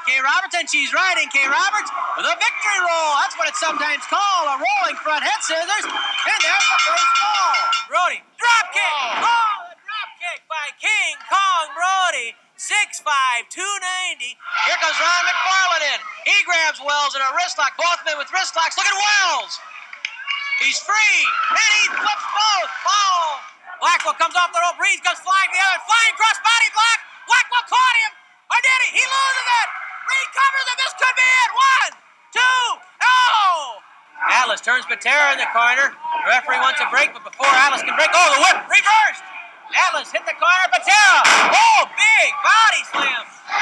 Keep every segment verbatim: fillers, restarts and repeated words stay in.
Kay Roberts, and she's riding Kay Roberts with a victory roll. That's what it's sometimes called, a rolling front head scissors. And there's the first fall. Brody, drop kick. Oh, the drop kick by King Kong Brody. six five, two ninety. Here comes Ron McFarland in. He grabs Wells in a wrist lock. Both men with wrist locks. Look at Wells. He's free. And he flips both. Fall. Blackwell comes off the rope. Reed comes flying the other. Flying cross body block. Blackwell caught him. Or did he? He loses it. Reed covers it. This could be it. One, two, oh! Atlas turns Patera in the corner. The referee wants a break, but before Atlas can break, oh, the whip reversed. Atlas hit the corner. Patera. Oh, big body slam.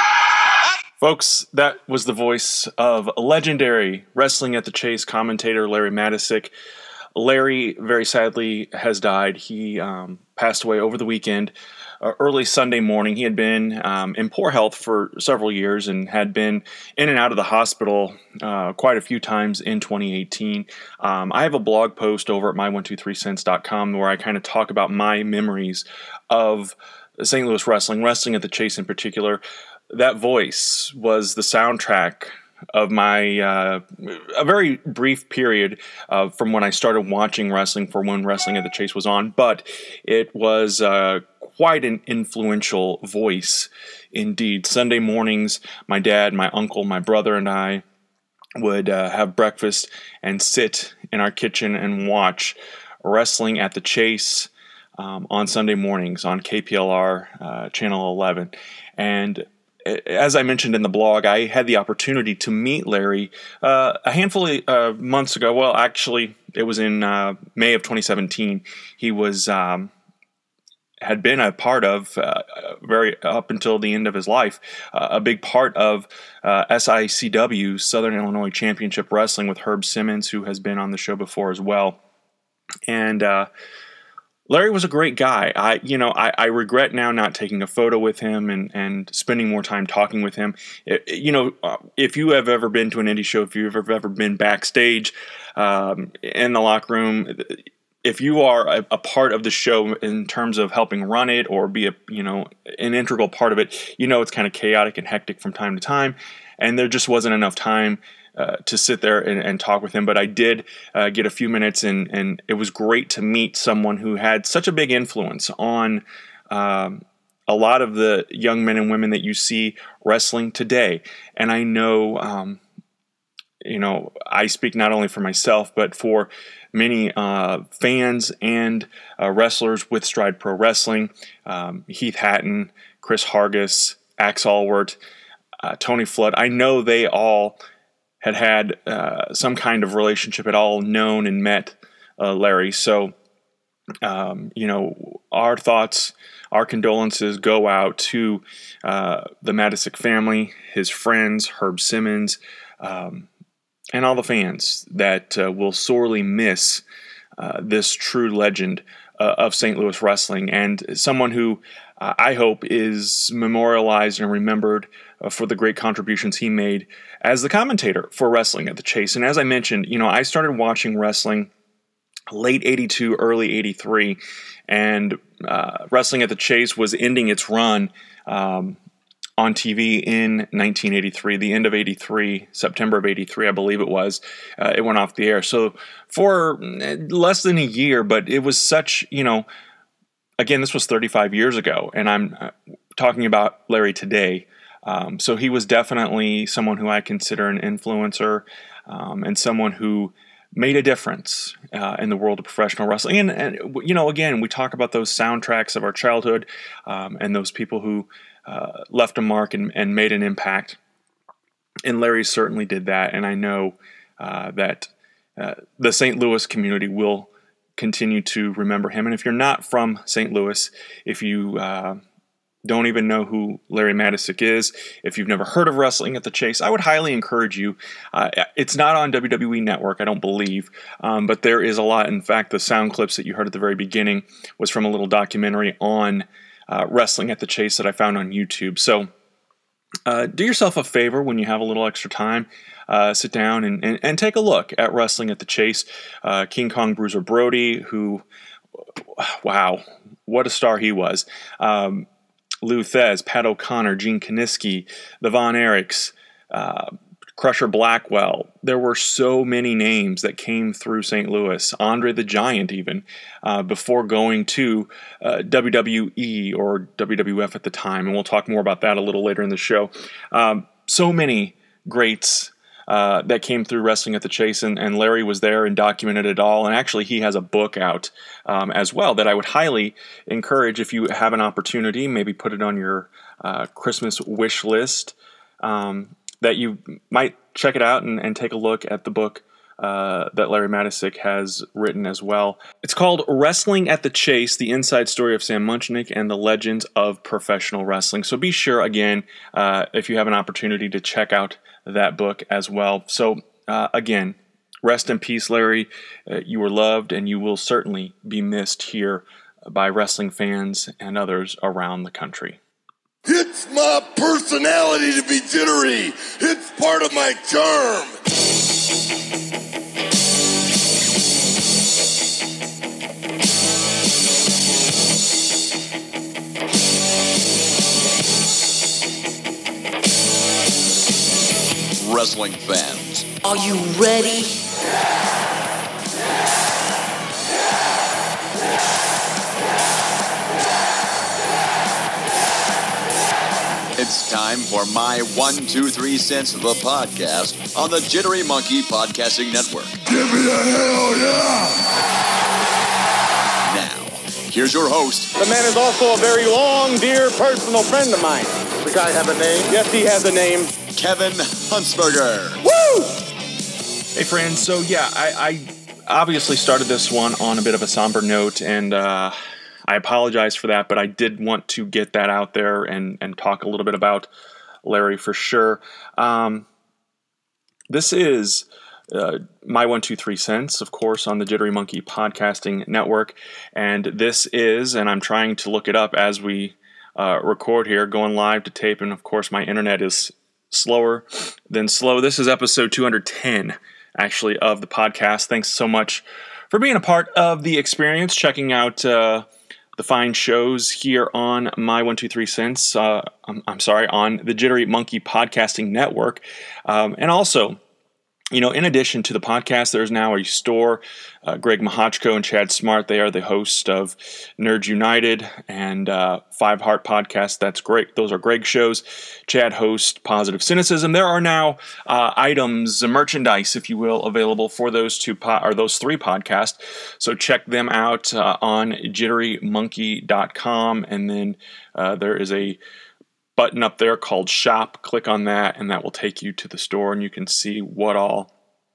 Folks, that was the voice of legendary Wrestling at the Chase commentator Larry Matysik. Larry, very sadly, has died. He um, passed away over the weekend, uh, early Sunday morning. He had been um, in poor health for several years and had been in and out of the hospital uh, quite a few times in twenty eighteen. Um, I have a blog post over at my one two three cents dot com where I kind of talk about my memories of Saint Louis wrestling, wrestling at the Chase in particular. That voice was the soundtrack of my uh, a very brief period uh, from when I started watching wrestling for when Wrestling at the Chase was on, but it was uh, quite an influential voice indeed. Sunday mornings, my dad, my uncle, my brother, and I would uh, have breakfast and sit in our kitchen and watch Wrestling at the Chase um, on Sunday mornings on K P L R uh, Channel eleven. And as I mentioned in the blog, I had the opportunity to meet Larry uh, a handful of uh, months ago. Well, actually, it was in uh, May of twenty seventeen. He was um, had been a part of, uh, very up until the end of his life, uh, a big part of uh, S I C W, Southern Illinois Championship Wrestling, with Herb Simmons, who has been on the show before as well. And uh Larry was a great guy. I, you know, I, I regret now not taking a photo with him and, and spending more time talking with him. It, you know, uh, if you have ever been to an indie show, if you've ever, ever been backstage um, in the locker room, if you are a, a part of the show in terms of helping run it or be a, you know, an integral part of it, you know, it's kind of chaotic and hectic from time to time. And there just wasn't enough time Uh, to sit there and, and talk with him, but I did uh, get a few minutes, and, and it was great to meet someone who had such a big influence on um, a lot of the young men and women that you see wrestling today. And I know, um, you know, I speak not only for myself, but for many uh, fans and uh, wrestlers with Stride Pro Wrestling, um, Heath Hatton, Chris Hargis, Axe Allward, uh, Tony Flood. I know they all had had uh, some kind of relationship at all, known and met uh, Larry. So, um, you know, our thoughts, our condolences go out to uh, the Matysik family, his friends, Herb Simmons, um, and all the fans that uh, will sorely miss uh, this true legend uh, of Saint Louis wrestling, and someone who uh, I hope is memorialized and remembered uh, for the great contributions he made as the commentator for Wrestling at the Chase. And as I mentioned, you know, I started watching wrestling late eighty-two, early eighty-three, and uh, Wrestling at the Chase was ending its run um, on T V in nineteen eighty-three, the end of eighty-three, September of eighty-three, I believe it was. Uh, it went off the air. So for less than a year, but it was such, you know, again, this was thirty-five years ago, and I'm talking about Larry today. Um, so he was definitely someone who I consider an influencer, um, and someone who made a difference uh, in the world of professional wrestling. And, and, you know, again, we talk about those soundtracks of our childhood um, and those people who uh, left a mark and, and made an impact. And Larry certainly did that. And I know uh, that uh, the Saint Louis community will continue to remember him. And if you're not from Saint Louis, if you uh, don't even know who Larry Matysik is, if you've never heard of Wrestling at the Chase, I would highly encourage you. Uh, it's not on W W E Network, I don't believe, um, but there is a lot. In fact, the sound clips that you heard at the very beginning was from a little documentary on uh, Wrestling at the Chase that I found on YouTube. So uh, do yourself a favor when you have a little extra time. Uh, sit down and, and, and take a look at Wrestling at the Chase. Uh, King Kong Bruiser Brody, who, wow, what a star he was. Um, Lou Thez, Pat O'Connor, Gene Kiniski, the Von Erichs, uh, Crusher Blackwell. There were so many names that came through Saint Louis, Andre the Giant even, uh, before going to uh, W W E or W W F at the time, and we'll talk more about that a little later in the show. Um, so many greats uh, that came through Wrestling at the Chase, and, and Larry was there and documented it all, and actually he has a book out um, as well that I would highly encourage if you have an opportunity, maybe put it on your uh, Christmas wish list, um, that you might check it out and, and take a look at the book uh, that Larry Matysik has written as well. It's called Wrestling at the Chase, The Inside Story of Sam Munchnick and the Legends of Professional Wrestling. So be sure, again, uh, if you have an opportunity to check out that book as well. So uh, again, rest in peace, Larry. Uh, you were loved, and you will certainly be missed here by wrestling fans and others around the country. It's my personality to be jittery. It's part of my charm. Wrestling fans, are you ready? It's time for my one, two, three cents of the podcast on the Jittery Monkey Podcasting Network. Give me a hell yeah! Now, here's your host. The man is also a very long, dear personal friend of mine. The guy have a name? Yes, he has a name. Kevin Huntsberger. Woo! Hey, friends. So, yeah, I, I obviously started this one on a bit of a somber note, and uh, I apologize for that, but I did want to get that out there and, and talk a little bit about Larry for sure. Um, this is uh, my one, two, three cents, of course, on the Jittery Monkey Podcasting Network, and this is, and I'm trying to look it up as we uh, record here, going live to tape, and of course my internet is slower than slow. This is episode two hundred ten, actually, of the podcast. Thanks so much for being a part of the experience, checking out uh, the fine shows here on my one, two, three cents. Uh, I'm, I'm sorry, on the Jittery Monkey Podcasting Network. Um, and also, you know, in addition to the podcast, there's now a store. Uh, Greg Mahochko and Chad Smart, they are the host of Nerds United and uh, Five Heart Podcast. That's great. Those are Greg's shows. Chad hosts Positive Cynicism. There are now uh, items, merchandise, if you will, available for those two po- or those three podcasts. So check them out uh, on jittery monkey dot com, and then uh, there is a button up there called Shop. Click on that, and that will take you to the store, and you can see what all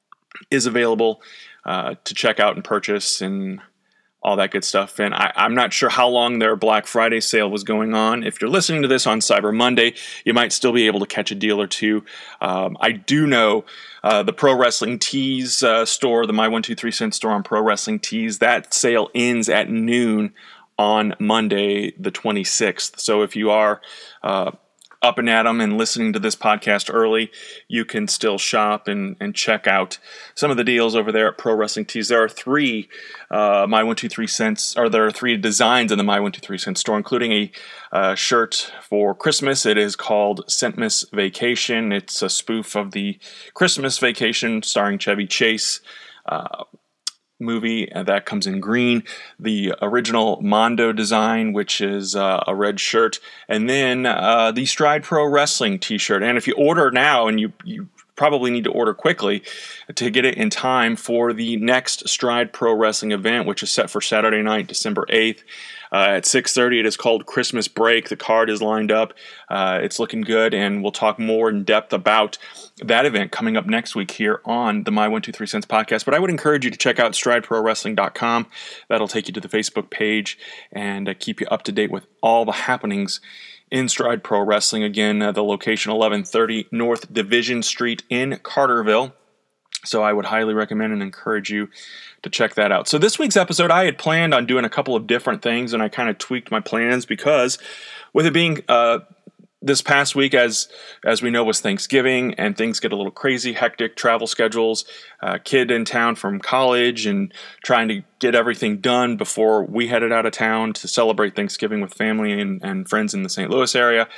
is available uh, to check out and purchase and all that good stuff. And I, I'm not sure how long their Black Friday sale was going on. If you're listening to this on Cyber Monday, you might still be able to catch a deal or two. Um, I do know uh, the Pro Wrestling Tees uh, store, the My one two three Cent store on Pro Wrestling Tees, that sale ends at noon on Monday, the twenty-sixth. So if you are uh, up and at 'em and listening to this podcast early, you can still shop and, and check out some of the deals over there at Pro Wrestling Tees. There are three uh, My one two three Cents, or there are three designs in the My one two three Cents store, including a uh, shirt for Christmas. It is called Scentmas Vacation. It's a spoof of the Christmas Vacation starring Chevy Chase Uh, movie that comes in green, the original Mondo design, which is uh, a red shirt, and then uh, the Stride Pro Wrestling t-shirt. And if you order now, and you you probably need to order quickly to get it in time for the next Stride Pro Wrestling event, which is set for Saturday night, December eighth. Uh, at six thirty, it is called Christmas Break. The card is lined up. Uh, it's looking good, and we'll talk more in depth about that event coming up next week here on the My one two three Cents podcast. But I would encourage you to check out stride pro wrestling dot com. That'll take you to the Facebook page and uh, keep you up to date with all the happenings in Stride Pro Wrestling. Again, uh, the location eleven thirty North Division Street in Carterville. So I would highly recommend and encourage you to check that out. So this week's episode, I had planned on doing a couple of different things, and I kind of tweaked my plans because with it being uh, this past week, as as we know, was Thanksgiving, and things get a little crazy, hectic, travel schedules, uh, kid in town from college, and trying to get everything done before we headed out of town to celebrate Thanksgiving with family and, and friends in the Saint Louis area.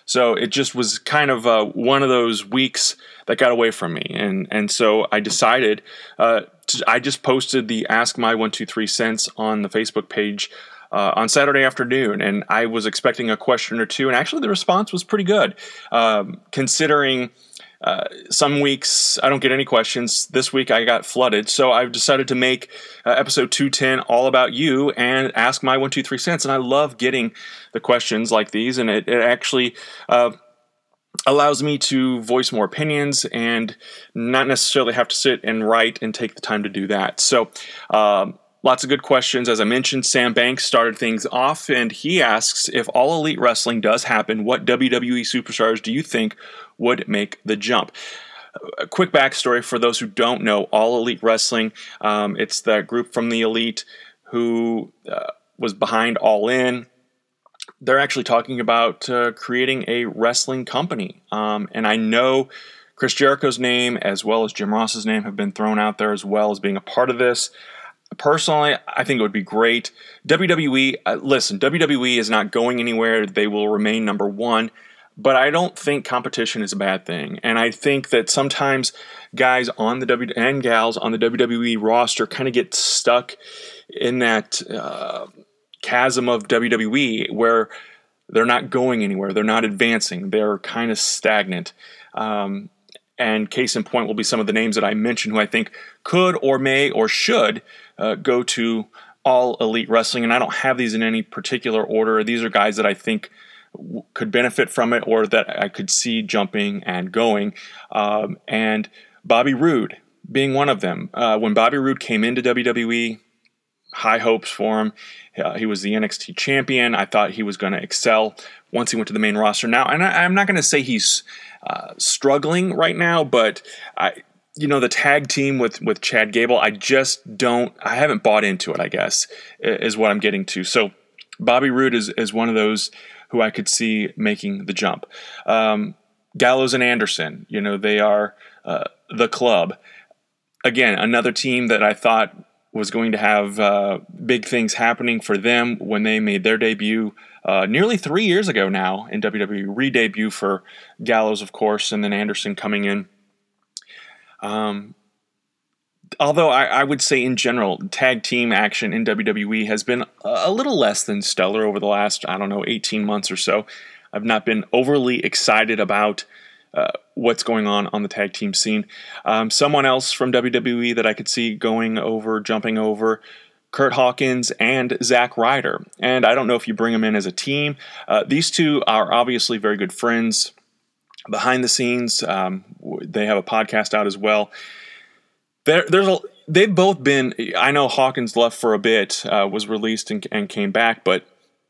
So it just was kind of uh, one of those weeks that got away from me. And and so I decided, uh, to, I just posted the Ask My one two three Cents on the Facebook page uh, on Saturday afternoon. And I was expecting a question or two. And actually the response was pretty good, um, considering Uh, some weeks I don't get any questions. This week I got flooded, so I've decided to make uh, episode two ten all about you and ask my one two three cents. And I love getting the questions like these, and it, it actually uh, allows me to voice more opinions and not necessarily have to sit and write and take the time to do that. So um, lots of good questions. As I mentioned, Sam Banks started things off, and he asks, if All Elite Wrestling does happen, what W W E superstars do you think would make the jump? A quick backstory for those who don't know All Elite Wrestling. Um, it's that group from the Elite who uh, was behind All In. They're actually talking about uh, creating a wrestling company. Um, and I know Chris Jericho's name as well as Jim Ross's name have been thrown out there as well as being a part of this. Personally, I think it would be great. W W E, uh, listen, W W E is not going anywhere. They will remain number one. But I don't think competition is a bad thing. And I think that sometimes guys on the W and gals on the W W E roster kind of get stuck in that uh, chasm of W W E where they're not going anywhere. They're not advancing. They're kind of stagnant. Um, and case in point will be some of the names that I mentioned who I think could or may or should uh, go to All Elite Wrestling. And I don't have these in any particular order. These are guys that I think could benefit from it or that I could see jumping and going. Um, and Bobby Roode being one of them. Uh, when Bobby Roode came into W W E, high hopes for him. Uh, he was the N X T champion. I thought he was going to excel once he went to the main roster. Now, and I, I'm not going to say he's uh, struggling right now, but I, you know, the tag team with, with Chad Gable, I just don't, I haven't bought into it, I guess, is what I'm getting to. So Bobby Roode is, is one of those who I could see making the jump. Um, Gallows and Anderson, you know, they are uh, the club. Again, another team that I thought was going to have uh, big things happening for them when they made their debut uh, nearly three years ago now in W W E. Re-debut for Gallows, of course, and then Anderson coming in. Um, although I, I would say in general, tag team action in W W E has been a little less than stellar over the last, I don't know, eighteen months or so. I've not been overly excited about uh, what's going on on the tag team scene. Um, someone else from W W E that I could see going over, jumping over, Kurt Hawkins and Zack Ryder. And I don't know if you bring them in as a team. Uh, these two are obviously very good friends behind the scenes. Um, they have a podcast out as well. There, there's a, they've both been, I know Hawkins left for a bit, uh, was released and, and came back, but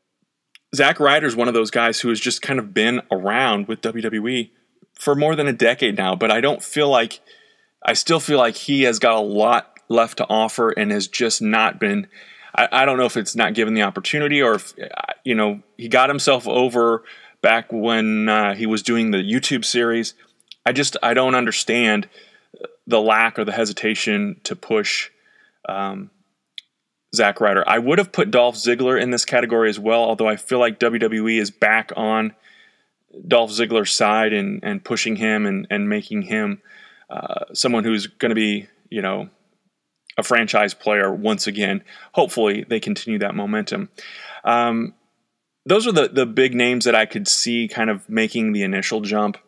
Zack Ryder's one of those guys who has just kind of been around with W W E for more than a decade now, but I don't feel like, I still feel like he has got a lot left to offer and has just not been, I, I don't know if it's not given the opportunity or if, you know, he got himself over back when uh, he was doing the YouTube series. I just, I don't understand the lack or the hesitation to push um, Zack Ryder. I would have put Dolph Ziggler in this category as well, although I feel like W W E is back on Dolph Ziggler's side and, and pushing him and, and making him uh, someone who's going to be, you know, a franchise player once again. Hopefully they continue that momentum. Um, those are the, the big names that I could see kind of making the initial jump.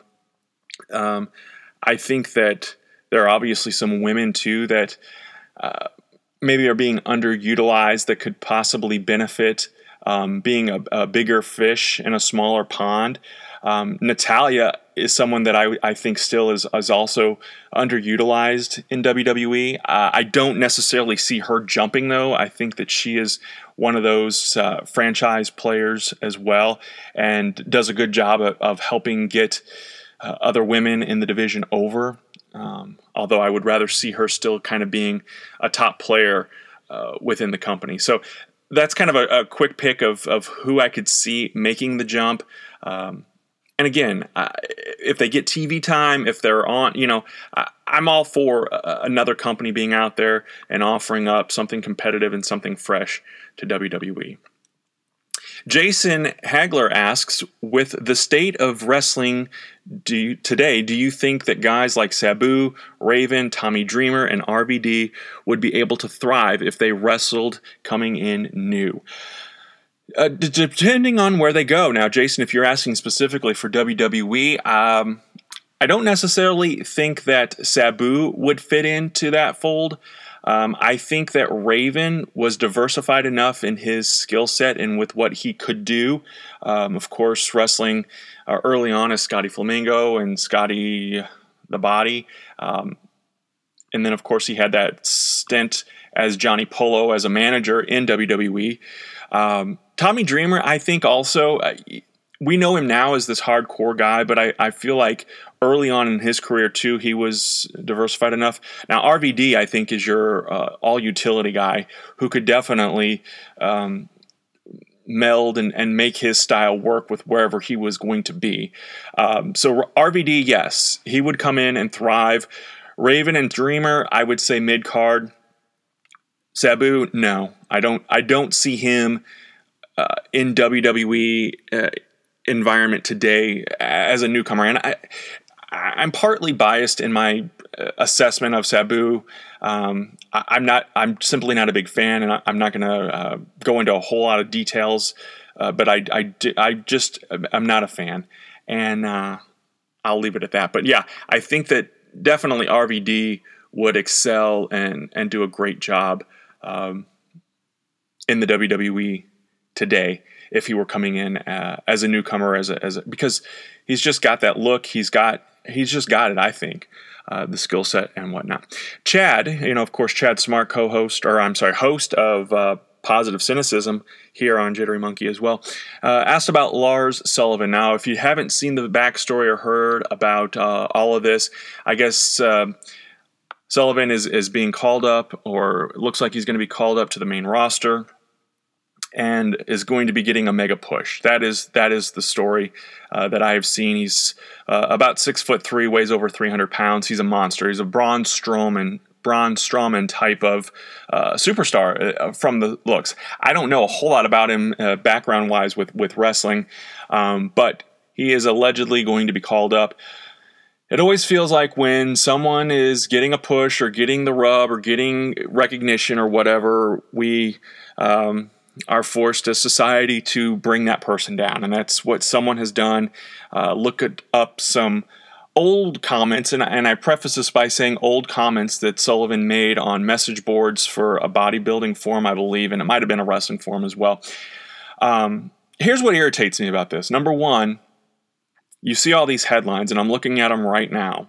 Um, I think that there are obviously some women, too, that uh, maybe are being underutilized that could possibly benefit um, being a, a bigger fish in a smaller pond. Um, Natalya is someone that I, I think still is, is also underutilized in W W E. Uh, I don't necessarily see her jumping, though. I think that she is one of those uh, franchise players as well and does a good job of, of helping get uh, other women in the division over. Um, although I would rather see her still kind of being a top player uh, within the company. So that's kind of a, a quick pick of, of who I could see making the jump. Um, and again, uh, if they get T V time, if they're on, you know, I, I'm all for uh, another company being out there and offering up something competitive and something fresh to W W E. Jason Hagler asks, with the state of wrestling do you, today, do you think that guys like Sabu, Raven, Tommy Dreamer, and R V D would be able to thrive if they wrestled coming in new? Uh, d- depending on where they go. Now, Jason, if you're asking specifically for W W E, um, I don't necessarily think that Sabu would fit into that fold. Um, I think that Raven was diversified enough in his skill set and with what he could do. Um, of course, wrestling uh, early on as Scotty Flamingo and Scotty the Body. Um, and then, of course, he had that stint as Johnny Polo as a manager in W W E. Um, Tommy Dreamer, I think also, uh, we know him now as this hardcore guy, but I, I feel like early on in his career, too, he was diversified enough. Now, R V D, I think, is your uh, all-utility guy who could definitely um, meld and, and make his style work with wherever he was going to be. Um, so R V D, yes, he would come in and thrive. Raven and Dreamer, I would say mid-card. Sabu, no. I don't, I don't see him uh, in W W E uh, environment today as a newcomer. And I, I'm partly biased in my assessment of Sabu. Um, I, I'm not. I'm simply not a big fan, and I, I'm not going to uh, go into a whole lot of details. Uh, but I, I, I just I'm not a fan, and uh, I'll leave it at that. But yeah, I think that definitely R V D would excel and and do a great job um, in the W W E today if he were coming in uh, as a newcomer, as a, as a, because he's just got that look. He's got he's just got it. I think uh, the skill set and whatnot. Chad, you know, of course, Chad Smart, co-host, or I'm sorry, host of uh, Positive Cynicism here on Jittery Monkey as well, uh, asked about Lars Sullivan. Now, if you haven't seen the backstory or heard about uh, all of this, I guess uh, Sullivan is is being called up, or looks like he's going to be called up to the main roster, and is going to be getting a mega push. That is that is the story uh, that I have seen. He's uh, about six foot three, weighs over three hundred pounds. He's a monster. He's a Braun Strowman, Braun Strowman type of uh, superstar uh, from the looks. I don't know a whole lot about him uh, background wise with with wrestling, um, but he is allegedly going to be called up. It always feels like when someone is getting a push or getting the rub or getting recognition or whatever, we um, are forced as society to bring that person down. And that's what someone has done. Uh, look at, up some old comments, and, and I preface this by saying old comments that Sullivan made on message boards for a bodybuilding forum, I believe, and it might have been a wrestling forum as well. Um, here's what irritates me about this. Number one, you see all these headlines, and I'm looking at them right now.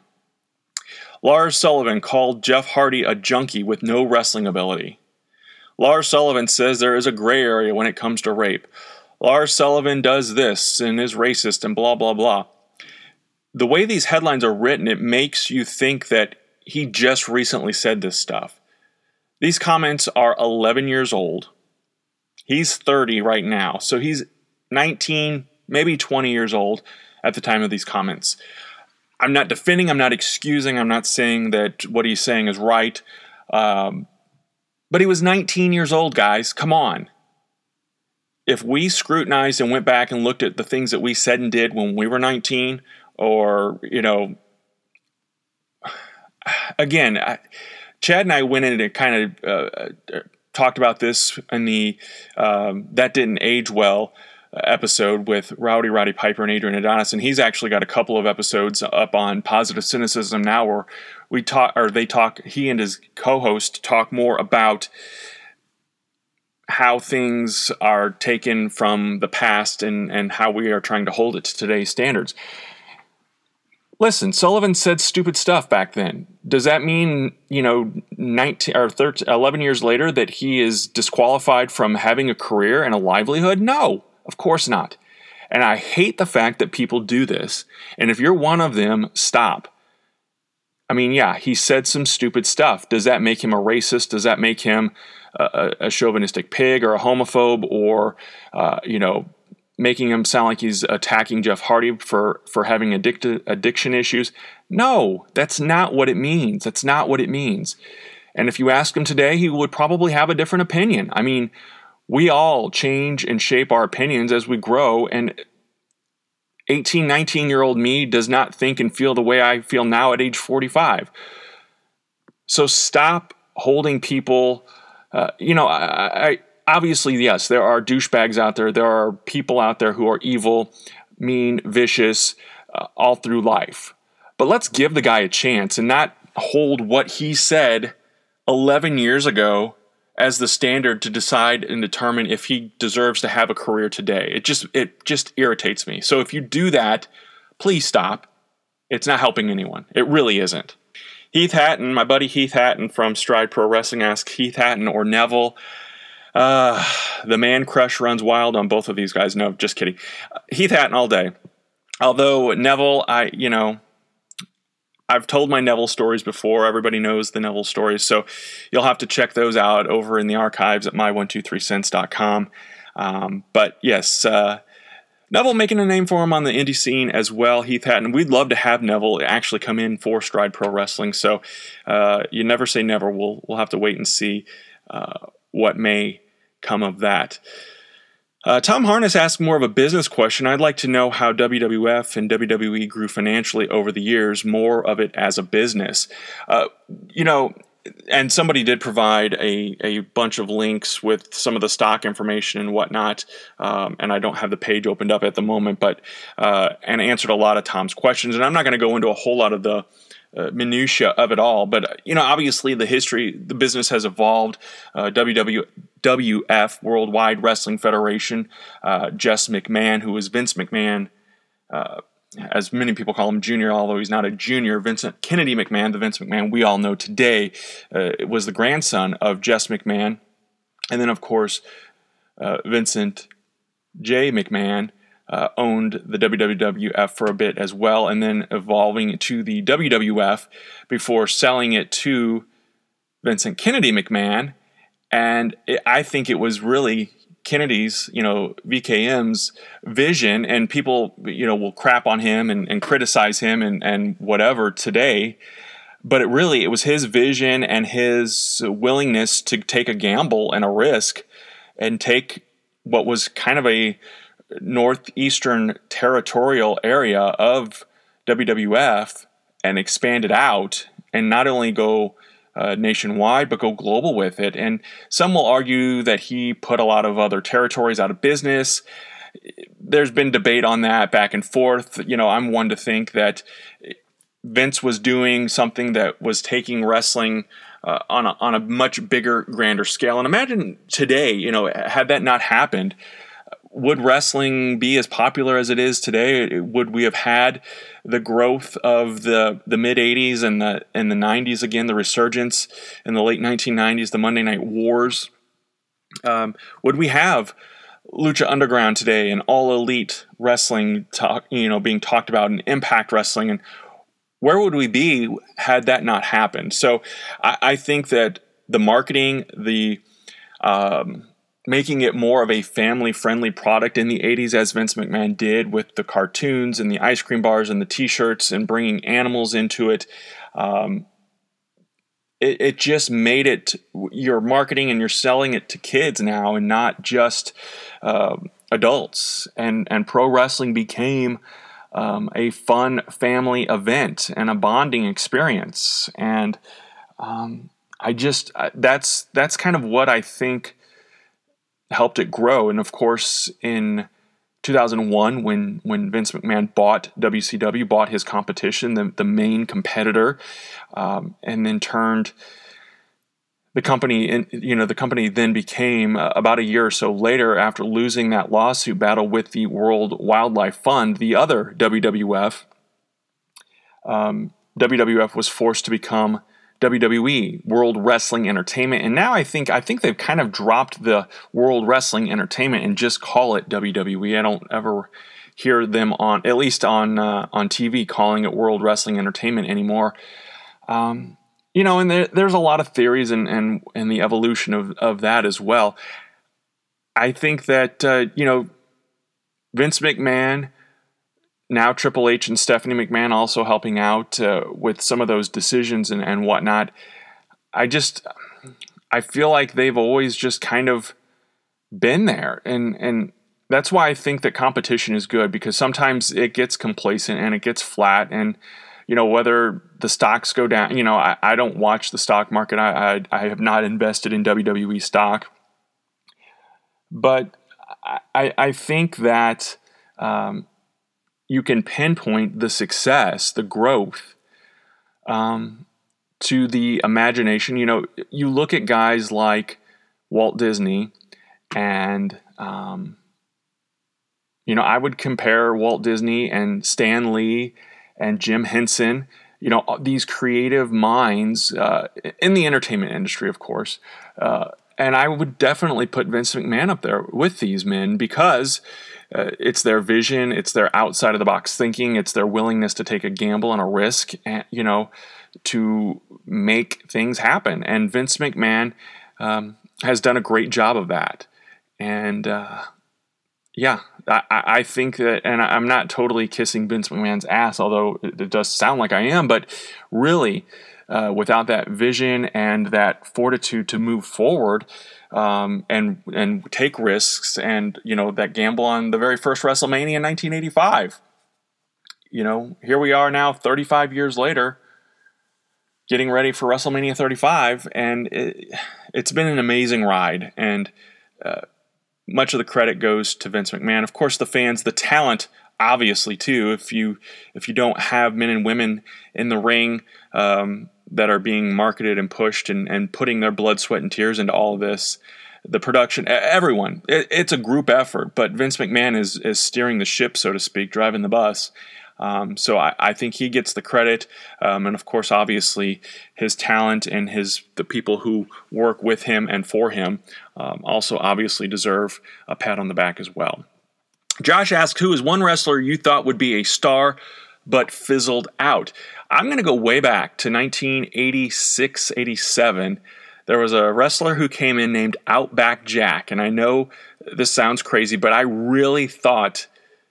Lars Sullivan called Jeff Hardy a junkie with no wrestling ability. Lars Sullivan says there is a gray area when it comes to rape. Lars Sullivan does this and is racist and blah, blah, blah. The way these headlines are written, it makes you think that he just recently said this stuff. These comments are eleven years old. He's thirty right now, so he's nineteen, maybe twenty years old at the time of these comments. I'm not defending, I'm not excusing, I'm not saying that what he's saying is right. Um, but he was nineteen years old, guys. Come on. If we scrutinized and went back and looked at the things that we said and did when we were nineteen, or, you know, again, I, Chad and I went in and kind of uh, talked about this in the um, That Didn't Age Well episode with Rowdy Roddy Piper and Adrian Adonis, and he's actually got a couple of episodes up on Positive Cynicism now where we talk, or they talk, he and his co-host talk more about how things are taken from the past and, and how we are trying to hold it to today's standards. Listen, Sullivan said stupid stuff back then. Does that mean, you know, nineteen or thirteen, eleven years later that he is disqualified from having a career and a livelihood? No. Of course not. And I hate the fact that people do this. And if you're one of them, stop. I mean, yeah, he said some stupid stuff. Does that make him a racist? Does that make him a, a chauvinistic pig or a homophobe, or, uh, you know, making him sound like he's attacking Jeff Hardy for, for having addict- addiction issues? No, that's not what it means. That's not what it means. And if you ask him today, he would probably have a different opinion. I mean, we all change and shape our opinions as we grow, and eighteen, nineteen-year-old me does not think and feel the way I feel now at age forty-five. So stop holding people, uh, you know, I, I obviously, yes, there are douchebags out there. There are people out there who are evil, mean, vicious, uh, all through life. But let's give the guy a chance and not hold what he said eleven years ago as the standard to decide and determine if he deserves to have a career today. It just it just irritates me. So if you do that, please stop. It's not helping anyone. It really isn't. Heath Hatton, my buddy Heath Hatton from Stride Pro Wrestling asks, Heath Hatton or Neville? Uh, the man crush runs wild on both of these guys. No, just kidding. Uh, Heath Hatton all day. Although Neville, I, you know, I've told my Neville stories before. Everybody knows the Neville stories. So you'll have to check those out over in the archives at my one two three cents dot com. Um, but yes, uh, Neville making a name for him on the indie scene as well. Heath Hatton, we'd love to have Neville actually come in for Stride Pro Wrestling. So uh, you never say never. We'll we'll have to wait and see uh, what may come of that. Uh, Tom Harness asked more of a business question. I'd like to know how W W F and W W E grew financially over the years, more of it as a business. Uh, you know, and somebody did provide a, a bunch of links with some of the stock information and whatnot, um, and I don't have the page opened up at the moment, but uh, and answered a lot of Tom's questions. And I'm not going to go into a whole lot of the uh, minutia of it all, but you know, obviously the history, the business has evolved. Uh, W W F, Worldwide Wrestling Federation, uh, Jess McMahon, who was Vince McMahon, uh, as many people call him Junior, although he's not a junior. Vincent Kennedy McMahon, the Vince McMahon we all know today, uh, was the grandson of Jess McMahon. And then, of course, uh, Vincent J. McMahon uh, owned the W W F for a bit as well, and then evolving to the W W F before selling it to Vincent Kennedy McMahon. And it, I think it was really Kennedy's, you know, V K M's vision, and people, you know, will crap on him and, and criticize him and, and whatever today. But it really, it was his vision and his willingness to take a gamble and a risk and take what was kind of a northeastern territorial area of W W F and expand it out and not only go Uh, nationwide, but go global with it. And some will argue that he put a lot of other territories out of business. There's been debate on that back and forth. You know, I'm one to think that Vince was doing something that was taking wrestling uh, on a, on a much bigger, grander scale. And imagine today, you know, had that not happened, would wrestling be as popular as it is today? Would we have had the growth of the, the mid eighties and the and the nineties again, the resurgence in the late nineteen nineties, the Monday Night Wars? Um, would we have Lucha Underground today and All Elite Wrestling talk, you know, being talked about, and Impact Wrestling? And where would we be had that not happened? So I, I think that the marketing, the um, making it more of a family-friendly product in the eighties, as Vince McMahon did with the cartoons and the ice cream bars and the T-shirts and bringing animals into it. Um, it, it just made it, you're marketing and you're selling it to kids now and not just uh, adults. And, and pro wrestling became um, a fun family event and a bonding experience. And um, I just, that's that's kind of what I think helped it grow. And of course, in two thousand one, when when Vince McMahon bought W C W, bought his competition, the, the main competitor, um, and then turned the company, in, you know, the company then became uh, about a year or so later, after losing that lawsuit battle with the World Wildlife Fund, the other W W F, um, W W F was forced to become W W E, World Wrestling Entertainment. And now I think I think they've kind of dropped the World Wrestling Entertainment and just call it W W E. I don't ever hear them on, at least on uh, on T V, calling it World Wrestling Entertainment anymore. Um, you know, and there, there's a lot of theories and, and, and the evolution of, of that as well. I think that, uh, you know, Vince McMahon, now Triple H and Stephanie McMahon also helping out uh, with some of those decisions and, and whatnot. I just, I feel like they've always just kind of been there. And, and that's why I think that competition is good, because sometimes it gets complacent and it gets flat. And, you know, whether the stocks go down, you know, I, I don't watch the stock market. I, I, I have not invested in W W E stock. But I, I think that um, you can pinpoint the success, the growth, um, to the imagination. You know, you look at guys like Walt Disney, and, um, you know, I would compare Walt Disney and Stan Lee and Jim Henson, you know, these creative minds uh, in the entertainment industry, of course. Uh, and I would definitely put Vince McMahon up there with these men, because uh, it's their vision, it's their outside of the box thinking, it's their willingness to take a gamble and a risk, and, you know, to make things happen. And Vince McMahon um, has done a great job of that. And uh, yeah, I, I think that, and I'm not totally kissing Vince McMahon's ass, although it, it does sound like I am, but really, uh, without that vision and that fortitude to move forward um, and and take risks, and, you know, that gamble on the very first WrestleMania in nineteen eighty-five. You know, here we are now, thirty-five years later, getting ready for WrestleMania thirty-five, and it, it's been an amazing ride, and uh, much of the credit goes to Vince McMahon. Of course, the fans, the talent, obviously, too. If you if you don't have men and women in the ring um, that are being marketed and pushed and, and putting their blood, sweat, and tears into all of this, the production, everyone, it, it's a group effort. But Vince McMahon is is steering the ship, so to speak, driving the bus. Um, so I, I think he gets the credit, um, and of course, obviously, his talent and his the people who work with him and for him um, also obviously deserve a pat on the back as well. Josh asks, who is one wrestler you thought would be a star but fizzled out? I'm going to go way back to nineteen eighty-six, eighty-seven. There was a wrestler who came in named Outback Jack, and I know this sounds crazy, but I really thought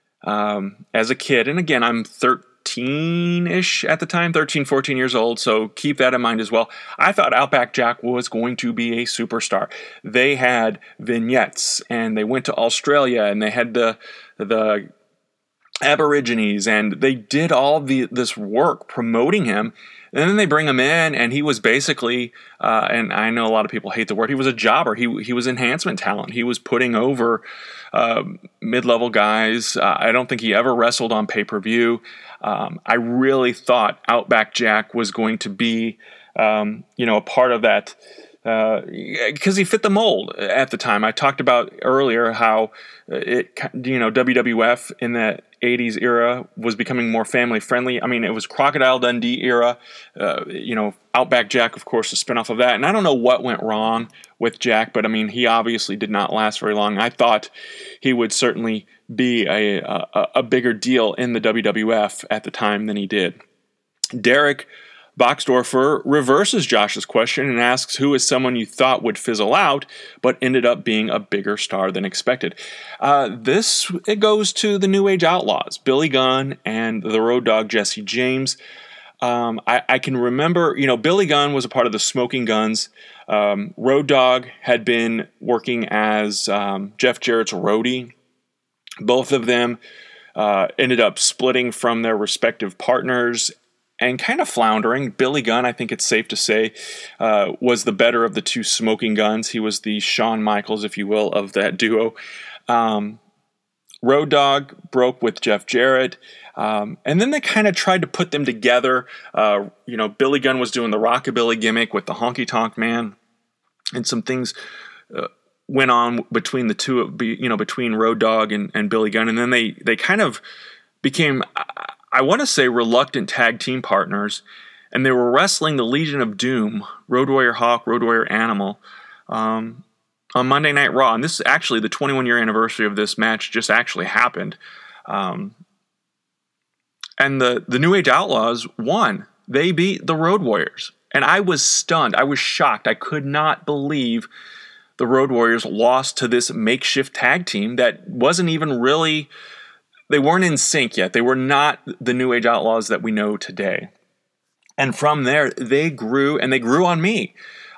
Um, as a kid, and again, I'm thirteen-ish at the time, thirteen, fourteen years old, so keep that in mind as well. I thought Outback Jack was going to be a superstar. They had vignettes, and they went to Australia, and they had the the Aborigines, and they did all the this work promoting him. And then they bring him in, and he was basically, uh, and I know a lot of people hate the word, he was a jobber. He he was enhancement talent. He was putting over uh, mid-level guys. Uh, I don't think he ever wrestled on pay-per-view. Um, I really thought Outback Jack was going to be, um, you know, a part of that, because uh, he fit the mold at the time. I talked about earlier how it, you know, W W F in that eighties era was becoming more family friendly. I mean, it was Crocodile Dundee era, uh, you know, Outback Jack, of course, a spinoff of that. And I don't know what went wrong with Jack, but I mean, he obviously did not last very long. I thought he would certainly be a, a, a bigger deal in the W W F at the time than he did. Derek Boxdorfer reverses Josh's question and asks, who is someone you thought would fizzle out but ended up being a bigger star than expected? Uh, this, it goes to the New Age Outlaws, Billy Gunn and the Road Dogg Jesse James. Um, I, I can remember, you know, Billy Gunn was a part of the Smoking Guns. Um, Road Dogg had been working as um, Jeff Jarrett's roadie. Both of them uh, ended up splitting from their respective partners and kind of floundering. Billy Gunn, I think it's safe to say, uh, was the better of the two Smoking Guns. He was the Shawn Michaels, if you will, of that duo. Um, Road Dogg broke with Jeff Jarrett, um, and then they kind of tried to put them together. Uh, you know, Billy Gunn was doing the rockabilly gimmick with the Honky Tonk Man, and some things uh, went on between the two, you know, between Road Dogg and, and Billy Gunn, and then they they kind of became, I want to say, reluctant tag team partners, and they were wrestling the Legion of Doom, Road Warrior Hawk, Road Warrior Animal, um, on Monday Night Raw. And this is actually the twenty-one year anniversary of this match just actually happened. Um, and the, the New Age Outlaws won. They beat the Road Warriors. And I was stunned. I was shocked. I could not believe the Road Warriors lost to this makeshift tag team that wasn't even really, they weren't in sync yet. They were not the New Age Outlaws that we know today. And from there, they grew, and they grew on me.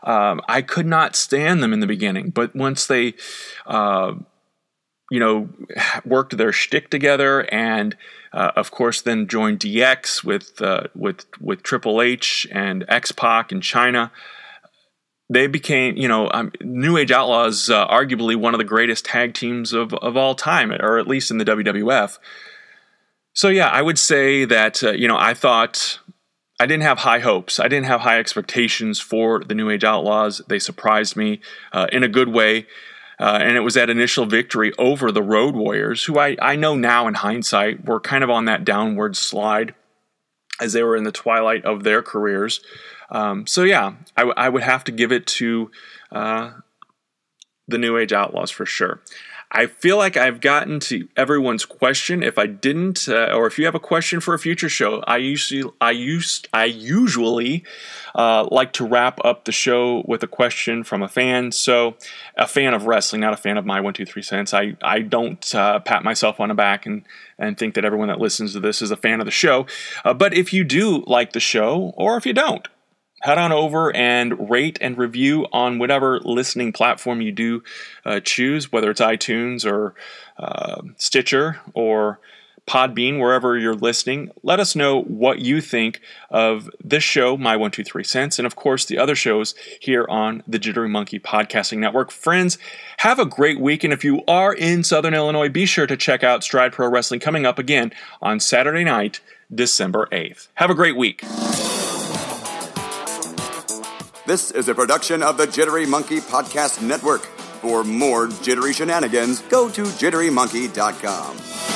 Um, I could not stand them in the beginning, but once they, uh, you know, worked their shtick together, and uh, of course then joined D X with uh, with with Triple H and X-Pac and China, they became, you know, um, New Age Outlaws, uh, arguably one of the greatest tag teams of of all time, or at least in the W W F. So yeah, I would say that uh, you know, I thought. I didn't have high hopes. I didn't have high expectations for the New Age Outlaws. They surprised me uh, in a good way. Uh, and it was that initial victory over the Road Warriors, who I, I know now in hindsight were kind of on that downward slide as they were in the twilight of their careers. Um, so yeah, I, w- I would have to give it to uh, the New Age Outlaws for sure. I feel like I've gotten to everyone's question. If I didn't, uh, or if you have a question for a future show, I usually, I used, I usually uh, like to wrap up the show with a question from a fan. So, a fan of wrestling, not a fan of my one, two, three cents. I I don't uh, pat myself on the back and and think that everyone that listens to this is a fan of the show. Uh, but if you do like the show, or if you don't, head on over and rate and review on whatever listening platform you do uh, choose, whether it's iTunes or uh, Stitcher or Podbean, wherever you're listening. Let us know what you think of this show, My one two three Cents, and of course the other shows here on the Jittery Monkey Podcasting Network. Friends, have a great week, and if you are in Southern Illinois, be sure to check out Stride Pro Wrestling coming up again on Saturday night, December eighth. Have a great week. This is a production of the Jittery Monkey Podcast Network. For more jittery shenanigans, go to jittery monkey dot com.